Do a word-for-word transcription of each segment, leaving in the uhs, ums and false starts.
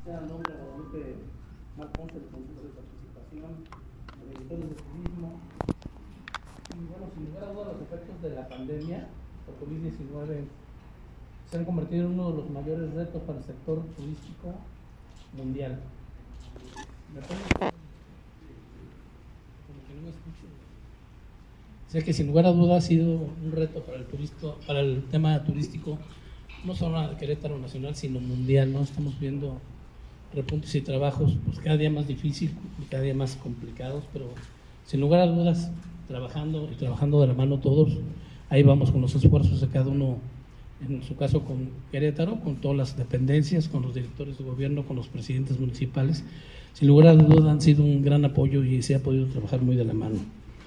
sea el nombre de Guadalupe Marconce, del Consejo de Participación, de Directores de Turismo. Y bueno, sin lugar a dudas, los efectos de la pandemia por COVID diecinueve se han convertido en uno de los mayores retos para el sector turístico mundial. ¿Me pongo? Como que no me escucho. O sea que sin lugar a dudas ha sido un reto para el turista, para el tema turístico, no solo de Querétaro nacional, sino mundial, ¿no? Estamos viendo repuntes y trabajos pues cada día más difíciles y cada día más complicados, pero sin lugar a dudas, trabajando y trabajando de la mano todos, ahí vamos con los esfuerzos de cada uno, en su caso con Querétaro, con todas las dependencias, con los directores de gobierno, con los presidentes municipales. Sin lugar a dudas han sido un gran apoyo y se ha podido trabajar muy de la mano.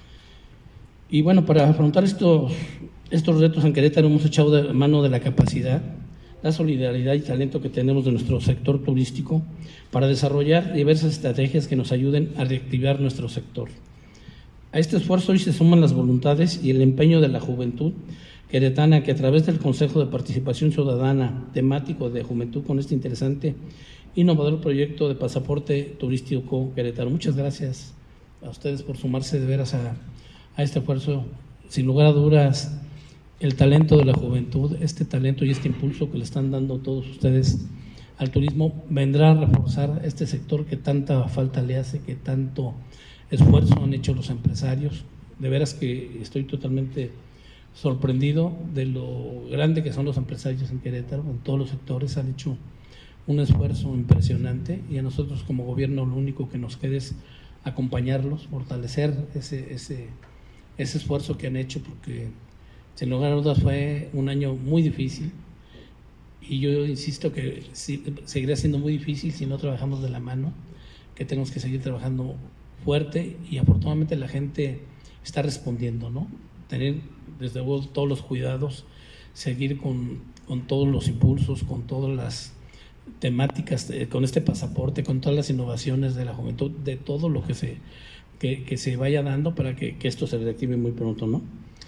Y bueno, para afrontar estos, estos retos en Querétaro hemos echado de mano de la capacidad, la solidaridad y talento que tenemos de nuestro sector turístico para desarrollar diversas estrategias que nos ayuden a reactivar nuestro sector. A este esfuerzo hoy se suman las voluntades y el empeño de la juventud queretana, que a través del Consejo de Participación Ciudadana temático de juventud con este interesante innovador proyecto de pasaporte turístico Querétaro. Muchas gracias a ustedes por sumarse de veras a, a este esfuerzo. Sin lugar a dudas, el talento de la juventud, este talento y este impulso que le están dando todos ustedes al turismo, vendrá a reforzar este sector que tanta falta le hace, que tanto esfuerzo han hecho los empresarios. De veras que estoy totalmente sorprendido de lo grande que son los empresarios en Querétaro, en todos los sectores han hecho un esfuerzo impresionante y a nosotros como gobierno lo único que nos queda es acompañarlos, fortalecer ese, ese, ese esfuerzo que han hecho, porque sin lugar a dudas fue un año muy difícil y yo insisto que sí, seguirá siendo muy difícil si no trabajamos de la mano, que tenemos que seguir trabajando fuerte y afortunadamente la gente está respondiendo, ¿no? Tener desde luego todos los cuidados, seguir con, con todos los impulsos, con todas las temáticas, de, con este pasaporte, con todas las innovaciones de la juventud, de todo lo que se, que, que se vaya dando para que, que esto se reactive muy pronto, ¿no?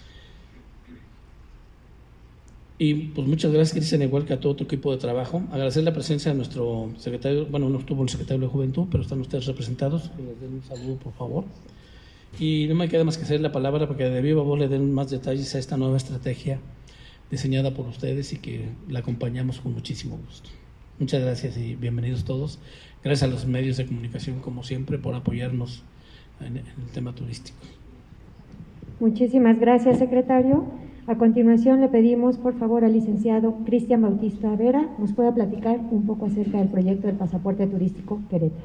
Y pues muchas gracias, Cristian, igual que a todo tu equipo de trabajo. Agradecer la presencia de nuestro secretario, bueno, no estuvo el secretario de Juventud, pero están ustedes representados, que les den un saludo, por favor. Y no me queda más que hacer la palabra para que de viva voz le den más detalles a esta nueva estrategia diseñada por ustedes y que la acompañamos con muchísimo gusto. Muchas gracias y bienvenidos todos. Gracias a los medios de comunicación, como siempre, por apoyarnos en, en el tema turístico. Muchísimas gracias, secretario. A continuación le pedimos, por favor, al licenciado Cristian Bautista Vera, nos pueda platicar un poco acerca del proyecto del pasaporte turístico Querétaro.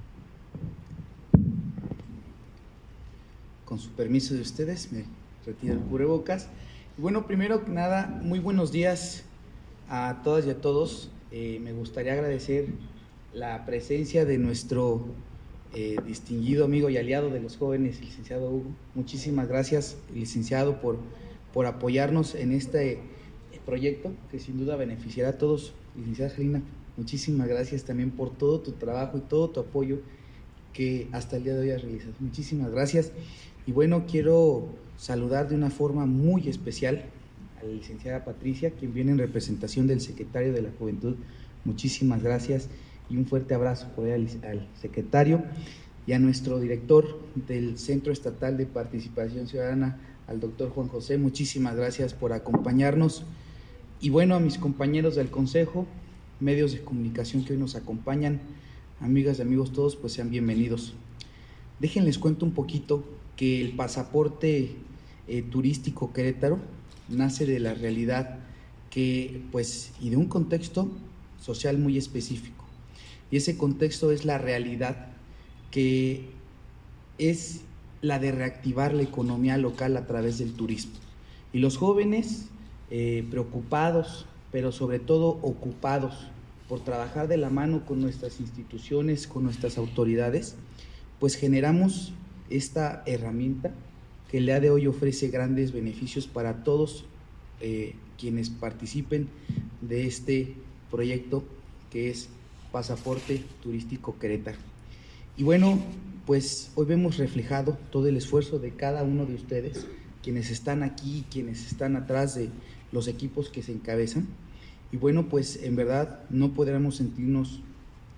Con su permiso de ustedes, me retiro el cubrebocas. Y bueno, primero que nada, muy buenos días a todas y a todos. Eh, me gustaría agradecer la presencia de nuestro eh, distinguido amigo y aliado de los jóvenes, el licenciado Hugo. Muchísimas gracias, licenciado, por, por apoyarnos en este proyecto que sin duda beneficiará a todos. Licenciada Gelina, muchísimas gracias también por todo tu trabajo y todo tu apoyo que hasta el día de hoy has realizado. Muchísimas gracias. Y bueno, quiero saludar de una forma muy especial a la licenciada Patricia, quien viene en representación del secretario de la Juventud. Muchísimas gracias y un fuerte abrazo por ahí al, al secretario y a nuestro director del Centro Estatal de Participación Ciudadana, al doctor Juan José. Muchísimas gracias por acompañarnos. Y bueno, a mis compañeros del Consejo, medios de comunicación que hoy nos acompañan, amigas y amigos todos, pues sean bienvenidos. Déjenles cuento un poquito que el pasaporte eh, turístico Querétaro nace de la realidad que, pues, y de un contexto social muy específico. Y ese contexto es la realidad que es la de reactivar la economía local a través del turismo. Y los jóvenes eh, preocupados, pero sobre todo ocupados por trabajar de la mano con nuestras instituciones, con nuestras autoridades, pues generamos esta herramienta que el día de hoy ofrece grandes beneficios para todos eh, quienes participen de este proyecto que es Pasaporte Turístico Querétaro. Y bueno, pues hoy vemos reflejado todo el esfuerzo de cada uno de ustedes, quienes están aquí, quienes están atrás de los equipos que se encabezan. Y bueno, pues en verdad no podremos sentirnos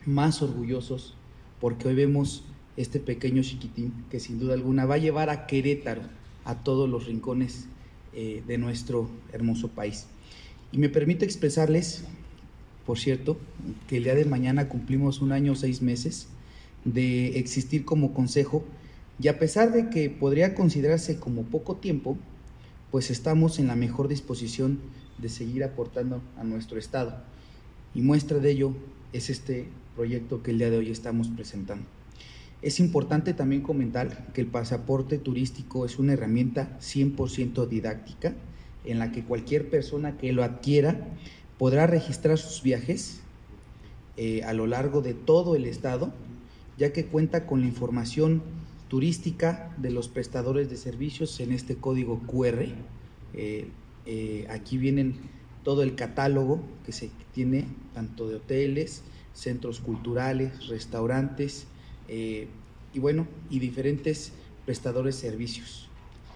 más orgullosos porque hoy vemos este pequeño chiquitín que sin duda alguna va a llevar a Querétaro a todos los rincones eh, de nuestro hermoso país. Y me permito expresarles, por cierto, que el día de mañana cumplimos un año, seis meses de existir como consejo, y a pesar de que podría considerarse como poco tiempo, pues estamos en la mejor disposición de seguir aportando a nuestro estado, y muestra de ello es este proyecto que el día de hoy estamos presentando. Es importante también comentar que el pasaporte turístico es una herramienta cien por ciento didáctica, en la que cualquier persona que lo adquiera podrá registrar sus viajes eh, a lo largo de todo el estado, ya que cuenta con la información turística de los prestadores de servicios en este código cu erre. Eh, eh, aquí vienen todo el catálogo que se tiene, tanto de hoteles, centros culturales, restaurantes, eh, y bueno, y diferentes prestadores de servicios.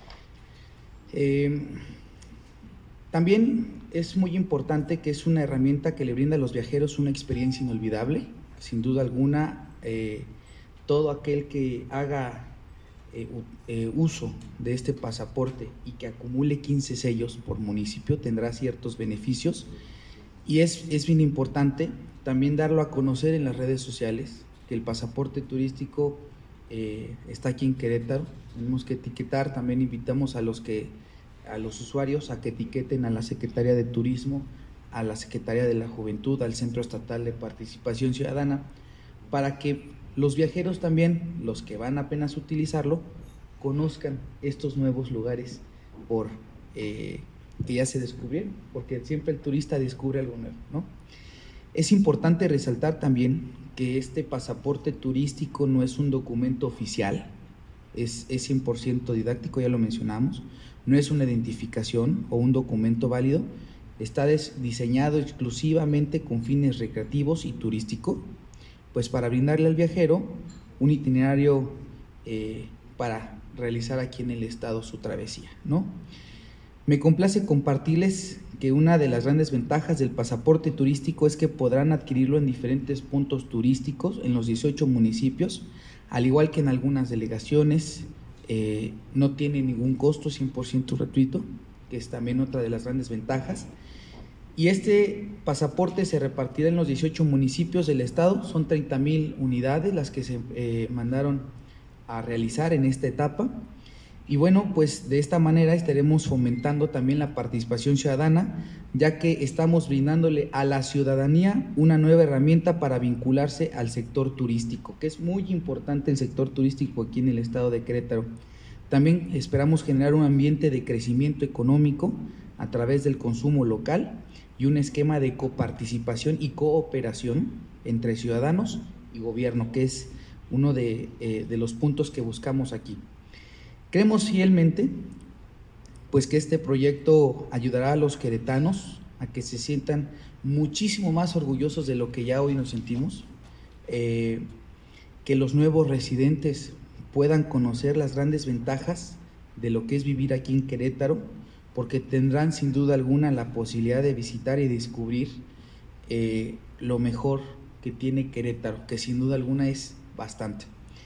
Eh, también es muy importante que es una herramienta que le brinda a los viajeros una experiencia inolvidable. Sin duda alguna, eh, todo aquel que haga eh, eh, uso de este pasaporte y que acumule quince sellos por municipio tendrá ciertos beneficios, y es, es bien importante también darlo a conocer en las redes sociales, que el pasaporte turístico eh, está aquí en Querétaro. Tenemos que etiquetar, también invitamos a los que a los usuarios a que etiqueten a la Secretaría de Turismo, a la Secretaría de la Juventud, al Centro Estatal de Participación Ciudadana, para que los viajeros también, los que van apenas a utilizarlo, conozcan estos nuevos lugares por, eh, que ya se descubrieron, porque siempre el turista descubre algo nuevo, ¿no? Es importante resaltar también que este pasaporte turístico no es un documento oficial, es, es cien por ciento didáctico, ya lo mencionamos, no es una identificación o un documento válido, está diseñado exclusivamente con fines recreativos y turístico, pues para brindarle al viajero un itinerario eh, para realizar aquí en el estado su travesía, ¿no? Me complace compartirles que una de las grandes ventajas del pasaporte turístico es que podrán adquirirlo en diferentes puntos turísticos en los dieciocho municipios, al igual que en algunas delegaciones. Eh, no tiene ningún costo, cien por ciento gratuito, que es también otra de las grandes ventajas. Y este pasaporte se repartirá en los dieciocho municipios del estado, son treinta mil unidades las que se eh, mandaron a realizar en esta etapa. Y bueno, pues de esta manera estaremos fomentando también la participación ciudadana, ya que estamos brindándole a la ciudadanía una nueva herramienta para vincularse al sector turístico, que es muy importante el sector turístico aquí en el estado de Querétaro. También esperamos generar un ambiente de crecimiento económico a través del consumo local y un esquema de coparticipación y cooperación entre ciudadanos y gobierno, que es uno de, eh, de los puntos que buscamos aquí. Creemos fielmente pues que este proyecto ayudará a los queretanos a que se sientan muchísimo más orgullosos de lo que ya hoy nos sentimos, eh, que los nuevos residentes puedan conocer las grandes ventajas de lo que es vivir aquí en Querétaro, porque tendrán sin duda alguna la posibilidad de visitar y descubrir eh, lo mejor que tiene Querétaro, que sin duda alguna es bastante.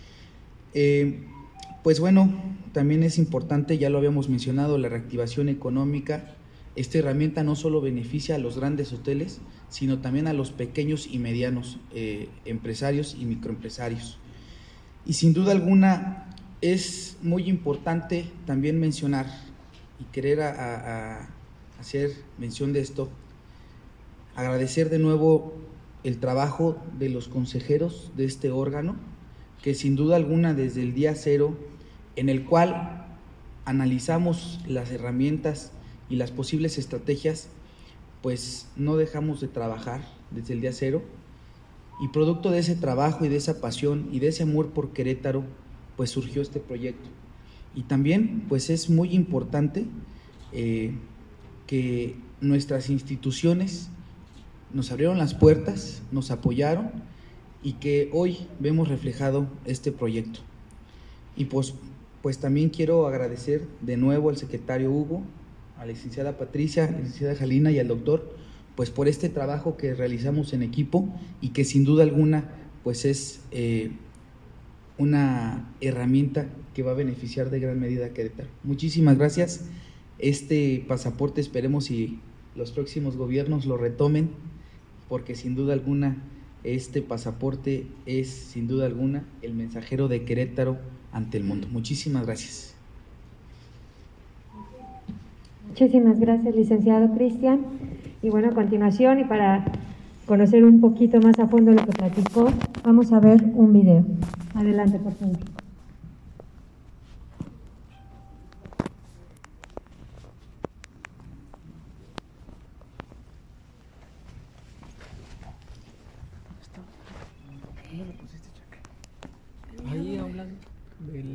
Eh, Pues bueno, también es importante, ya lo habíamos mencionado, la reactivación económica. Esta herramienta no solo beneficia a los grandes hoteles, sino también a los pequeños y medianos eh, empresarios y microempresarios. Y sin duda alguna es muy importante también mencionar y querer a, a, a hacer mención de esto, agradecer de nuevo el trabajo de los consejeros de este órgano, que sin duda alguna desde el día cero, en el cual analizamos las herramientas y las posibles estrategias, pues no dejamos de trabajar desde el día cero, y producto de ese trabajo y de esa pasión y de ese amor por Querétaro, pues surgió este proyecto. Y también pues es muy importante eh, que nuestras instituciones nos abrieron las puertas, nos apoyaron, y que hoy vemos reflejado este proyecto. Y pues, pues también quiero agradecer de nuevo al secretario Hugo, a la licenciada Patricia, a la licenciada Jalina y al doctor pues por este trabajo que realizamos en equipo y que sin duda alguna pues es eh, una herramienta que va a beneficiar de gran medida a Querétaro. Muchísimas gracias. Este pasaporte esperemos y los próximos gobiernos lo retomen, porque sin duda alguna este pasaporte es sin duda alguna el mensajero de Querétaro ante el mundo. Muchísimas gracias. Muchísimas gracias, licenciado Cristian. Y bueno, a continuación, y para conocer un poquito más a fondo lo que platicó, vamos a ver un video. Adelante, por favor. Ahí hablan del